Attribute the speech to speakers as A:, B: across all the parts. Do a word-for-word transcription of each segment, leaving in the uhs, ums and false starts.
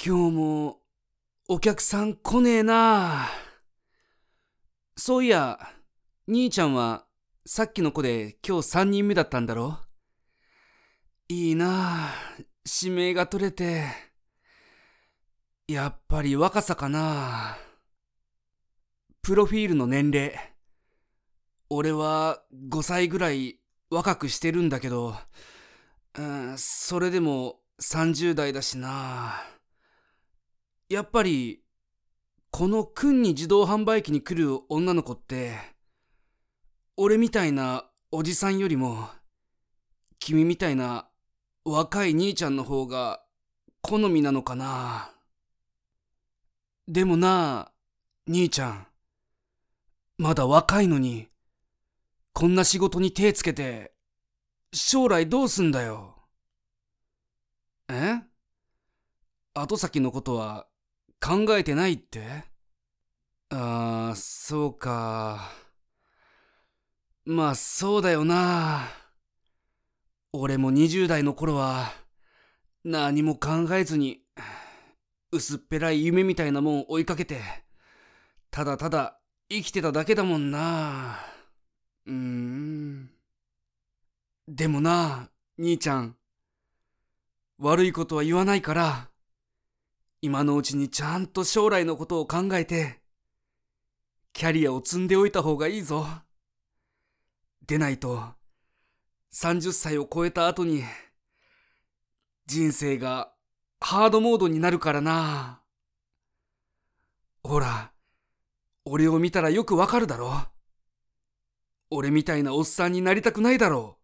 A: 今日もお客さん来ねえな。そういや、兄ちゃんはさっきの子で今日さんにんめだったんだろ。いいな、指名が取れて。やっぱり若さかな。プロフィールの年齢、俺はごさいぐらい若くしてるんだけど、うん、それでもさんじゅう代だしな。やっぱりこの君に自動販売機に来る女の子って俺みたいなおじさんよりも君みたいな若い兄ちゃんの方が好みなのかな。でもな、兄ちゃんまだ若いのにこんな仕事に手つけて将来どうすんだよ。え？後先のことは考えてないって？ああ、そうか。まあそうだよな。俺もにじゅう代の頃は何も考えずに薄っぺらい夢みたいなもん追いかけてただただ生きてただけだもんな。うーん。でもな、兄ちゃん、悪いことは言わないから今のうちにちゃんと将来のことを考えてキャリアを積んでおいた方がいいぞ。でないとさんじゅっさいを超えた後に人生がハードモードになるからな。ほら、俺を見たらよくわかるだろ。俺みたいなおっさんになりたくないだろ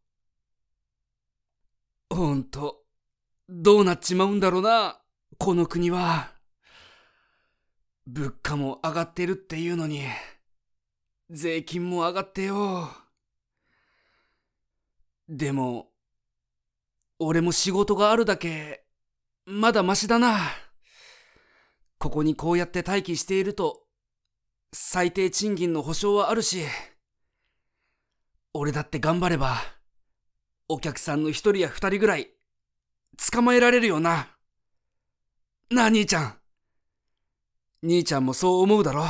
A: う。ほんと、どうなっちまうんだろうな、この国は。物価も上がってるっていうのに、税金も上がってよ。でも、俺も仕事があるだけ、まだマシだな。ここにこうやって待機していると、最低賃金の保証はあるし、俺だって頑張れば、お客さんの一人や二人ぐらい、捕まえられるよな。なあ、兄ちゃん。兄ちゃんもそう思うだろ。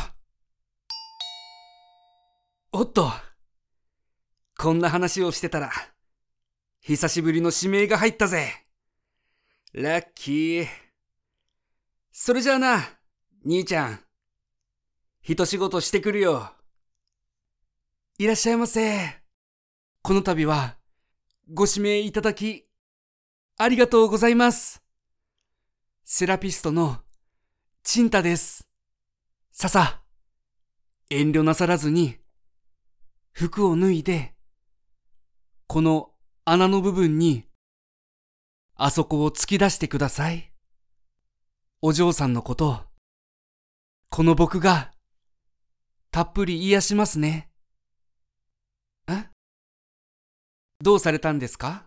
A: おっと、こんな話をしてたら、久しぶりの指名が入ったぜ。ラッキー。それじゃあな、兄ちゃん。一仕事してくるよ。いらっしゃいませ。この度は、ご指名いただき、ありがとうございます。セラピストの、チンタです。ささ、遠慮なさらずに、服を脱いで、この穴の部分に、あそこを突き出してください。お嬢さんのこと、この僕が、たっぷり癒しますね。え？どうされたんですか？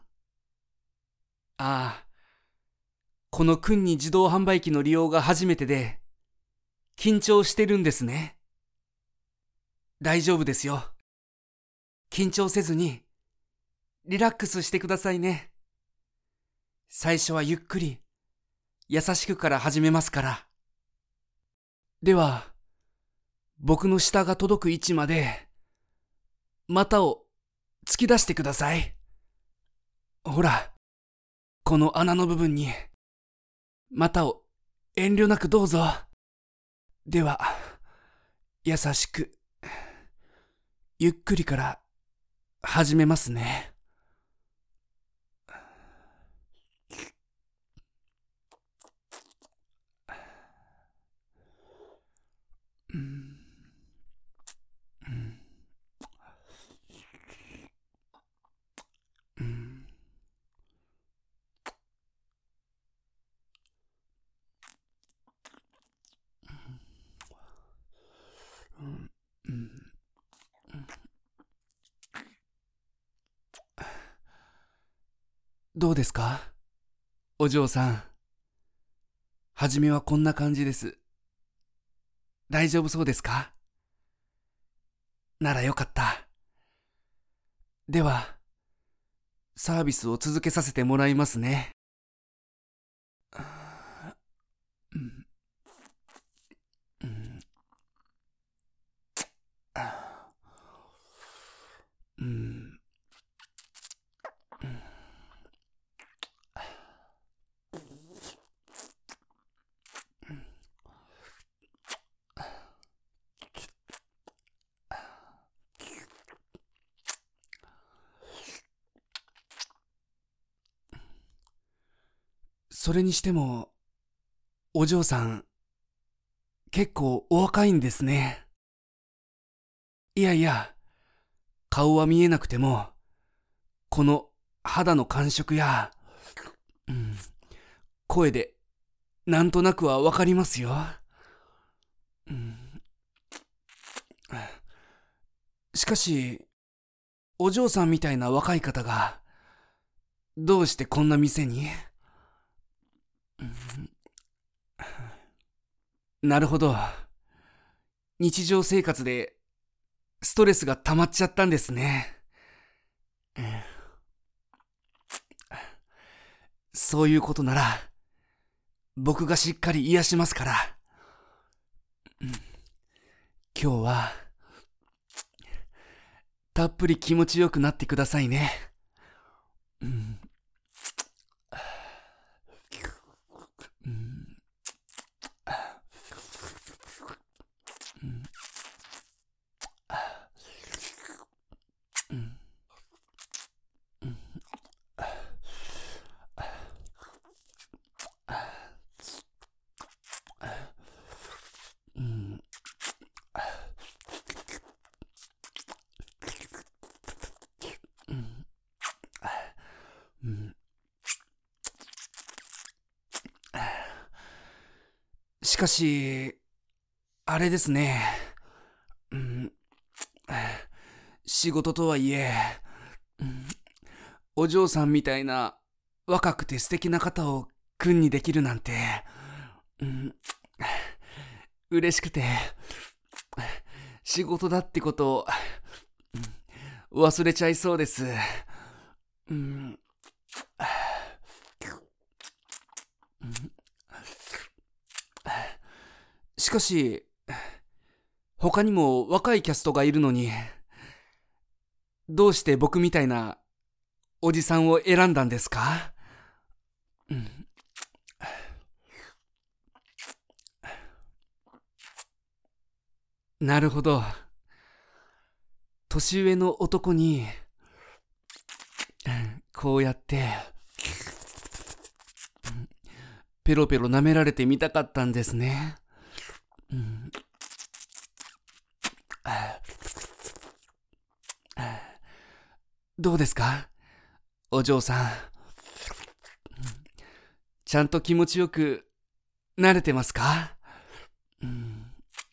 A: ああ、この君に自動販売機の利用が初めてで、緊張してるんですね。大丈夫ですよ。緊張せずに、リラックスしてくださいね。最初はゆっくり、優しくから始めますから。では、僕の舌が届く位置まで、股を突き出してください。ほら、この穴の部分に、股を遠慮なくどうぞ。では、優しく、ゆっくりから始めますね。うんうんうんうんうんどうですか？お嬢さん。はじめはこんな感じです。大丈夫そうですか？ならよかった。では、サービスを続けさせてもらいますね。うんそれにしても、お嬢さん、結構お若いんですね。いやいや、顔は見えなくても、この肌の感触や、うん、声でなんとなくはわかりますよ。うん、しかし、お嬢さんみたいな若い方が、どうしてこんな店に？うん、なるほど。日常生活でストレスが溜まっちゃったんですね。うん、そういうことなら、僕がしっかり癒しますから。うん、今日は、たっぷり気持ちよくなってくださいね。うん、うん、うん、うん、うん、しかし、あれですね。うん、仕事とはいえ、うん、お嬢さんみたいな若くて素敵な方を君にできるなんて、うん、嬉しくて、仕事だってことを、うん、忘れちゃいそうです。うん、しかし、他にも若いキャストがいるのに、どうして僕みたいなおじさんを選んだんですか？うん、なるほど。年上の男に、こうやって、ペロペロ舐められてみたかったんですね。うん、どうですか、お嬢さん。ちゃんと気持ちよく慣れてますか？うん、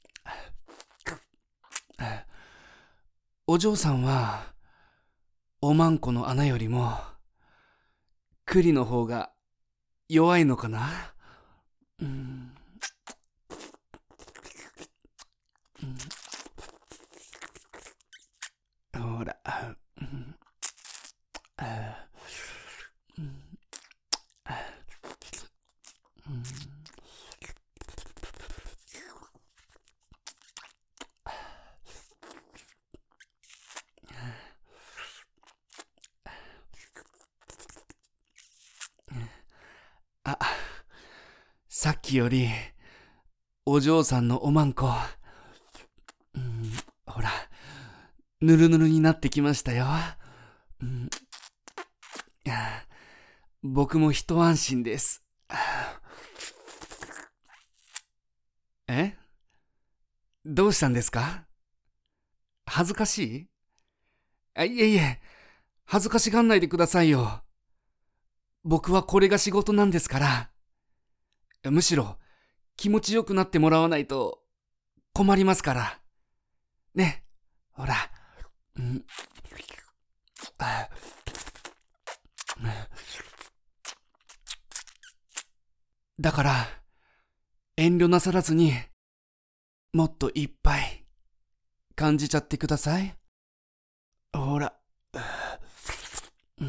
A: お嬢さんは、おまんこの穴よりも、栗の方が弱いのかな？うん、うん、ほら、うん、うん、うん、あ、さっきより、お嬢さんのおまんこ、うん、ほら、ぬるぬるになってきましたよ。うん、僕も一安心です。え？どうしたんですか？恥ずかしい？あ、いえいえ、恥ずかしがんないでくださいよ。僕はこれが仕事なんですから。むしろ、気持ちよくなってもらわないと困りますから。ね、ほら。うん、だから、遠慮なさらずに、もっといっぱい感じちゃってください。ほら。うん、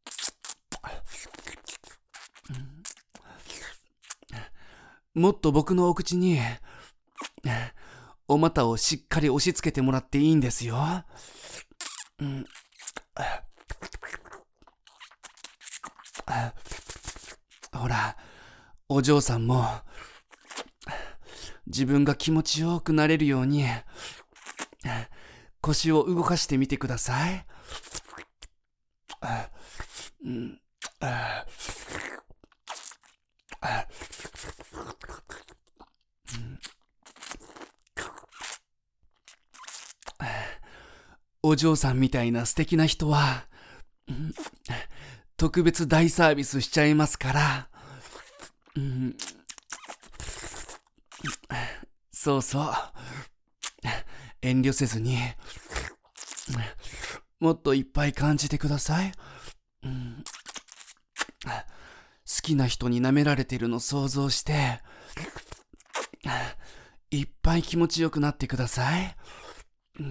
A: もっと僕のお口に、お股をしっかり押し付けてもらっていいんですよ。うん、ほら、お嬢さんも、自分が気持ちよくなれるように、腰を動かしてみてください。うん、 お嬢さんみたいな素敵な人は、うん、特別大サービスしちゃいますから、うん、そうそう、遠慮せずに、もっといっぱい感じてください。うん、好きな人に舐められてるの想像して、いっぱい気持ちよくなってください。うん、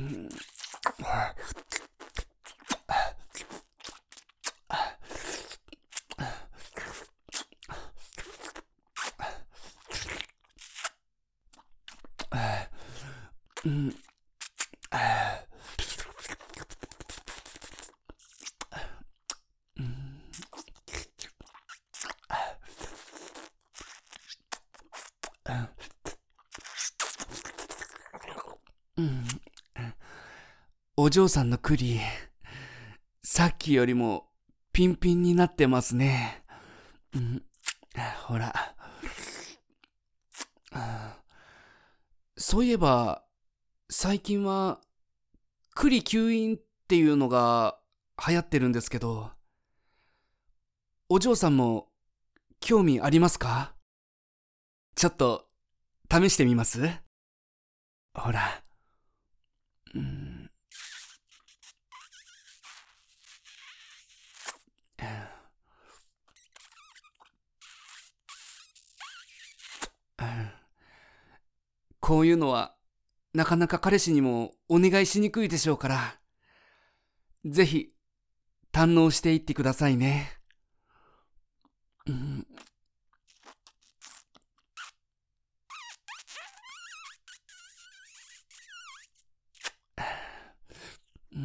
A: うん、うん、お嬢さんの栗、さっきよりもピンピンになってますね。うん、ほら。そういえば、最近は栗吸引っていうのが流行ってるんですけど、お嬢さんも興味ありますか？ちょっと試してみます？ほら。うん、こういうのはなかなか彼氏にもお願いしにくいでしょうから、ぜひ堪能していってくださいね。うん、うん、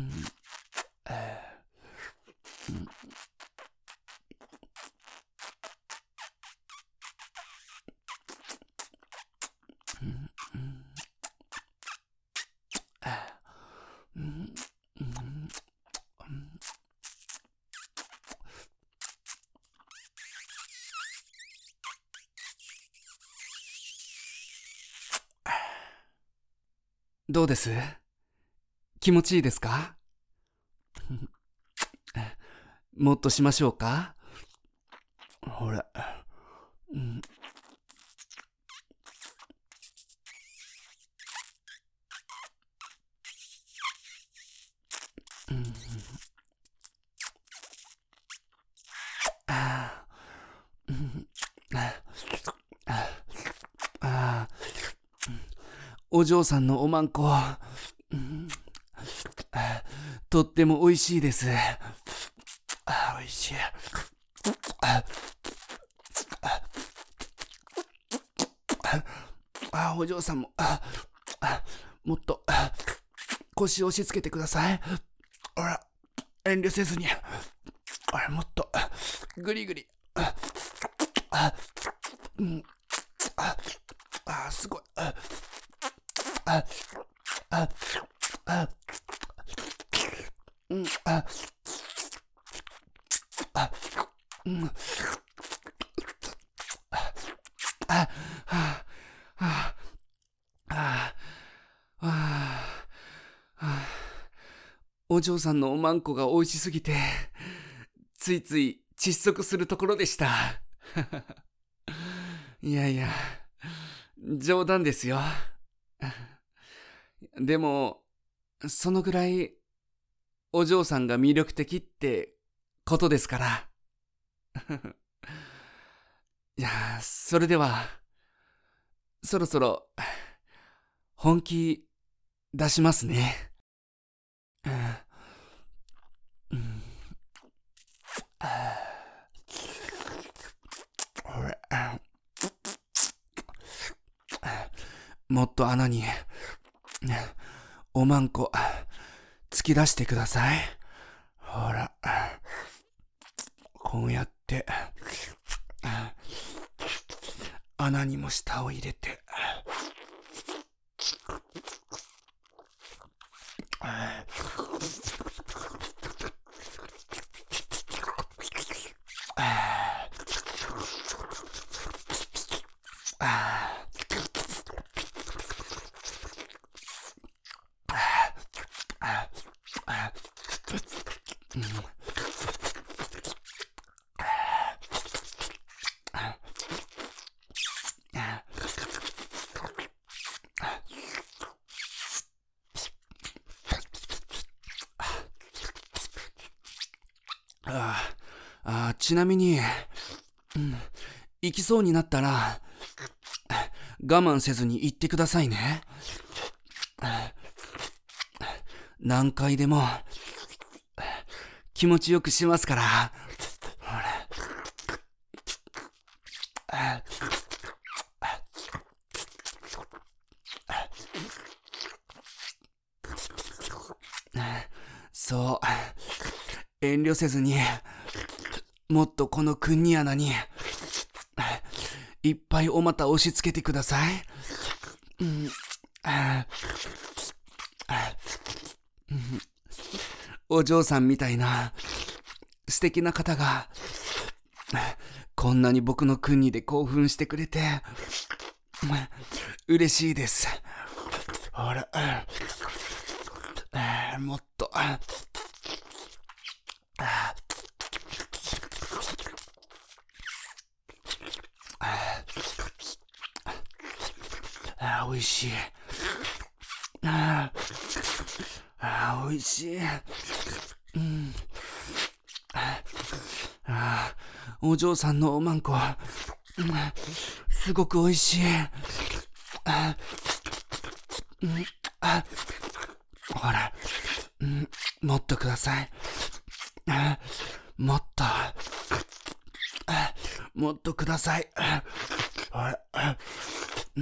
A: うん、どうです？気持ちいいですか？もっとしましょうか？ほら。うん、うん、あー、うん、ああ、お嬢さんのおまんこ、うん、とっても美味しいです。あ、美味しい。あ、あ、お嬢さんも、あ、あ、もっと腰を押し付けてください。ほら、遠慮せずに。ほら、もっとぐりぐり。あ、あ、うん、あ、あ、すごい。あ、あ、あ、あ、うん、あ、あ、うん、あ、はあ、はあ、はあ、はあ、お嬢さんのおまんこが美味しすぎて、ついつい窒息するところでした。いやいや、冗談ですよ。でも、そのぐらいお嬢さんが魅力的ってことですから。いや、それでは、そろそろ本気出しますね。うん、もっと穴におまんこ突き出してください。ほら、こうやって穴にも舌を入れて、 ちなみに、うん、行きそうになったら我慢せずに行ってくださいね。何回でも気持ちよくしますから。そう、遠慮せずに、もっとこのくんに穴にいっぱいお股押し付けてください。うん、お嬢さんみたいな素敵な方がこんなに僕のくんにで興奮してくれて嬉しいです。ほら、もっとあ、おいしい。ああ、おいしい。うん。あ、お嬢さんのおまんこ、うん、すごくおいしい。あ、うん、あ、ほら、うん、もっとください。あ、もっと、あ、もっとください。ほら、うん、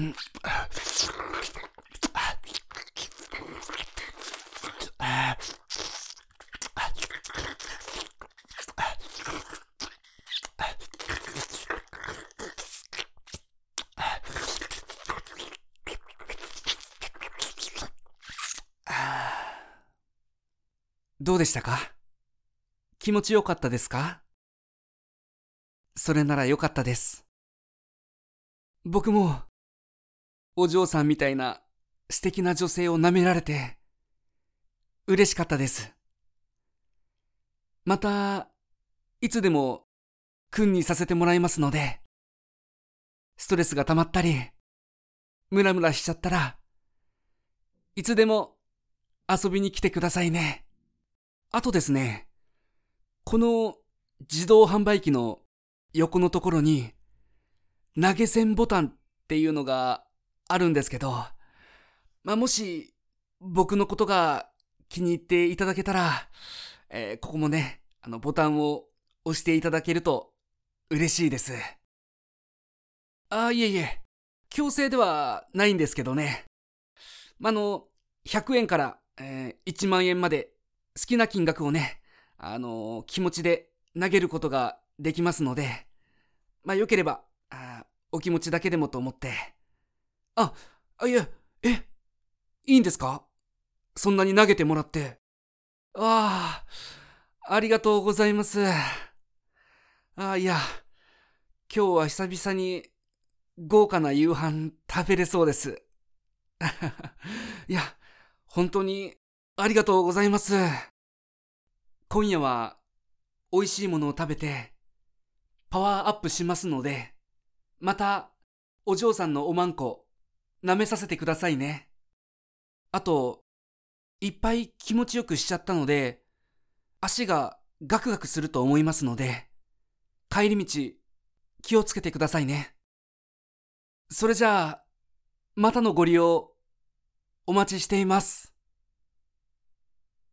A: どうでしたか？気持ちよかったですか？それならよかったです。僕もお嬢さんみたいな素敵な女性を舐められて嬉しかったです。またいつでも君にさせてもらいますので、ストレスが溜まったりムラムラしちゃったらいつでも遊びに来てくださいね。あとですね、この自動販売機の横のところに投げ銭ボタンっていうのがあるんですけど、まあ、もし僕のことが気に入っていただけたら、えー、ここもね、あのボタンを押していただけると嬉しいです。あ、いえいえ、強制ではないんですけどね。まあのひゃくえんから、えー、いちまんえんまで好きな金額をね、あのー、気持ちで投げることができますので、まあよければあお気持ちだけでもと思って。あ、あ、いや、え、いいんですか？そんなに投げてもらって。ああ、ありがとうございます。あ、いや、今日は久々に豪華な夕飯食べれそうです。いや、本当にありがとうございます。今夜は美味しいものを食べてパワーアップしますので、またお嬢さんのおまんこ舐めさせてくださいね。あと、いっぱい気持ちよくしちゃったので、足がガクガクすると思いますので、帰り道気をつけてくださいね。それじゃあ、またのご利用お待ちしています。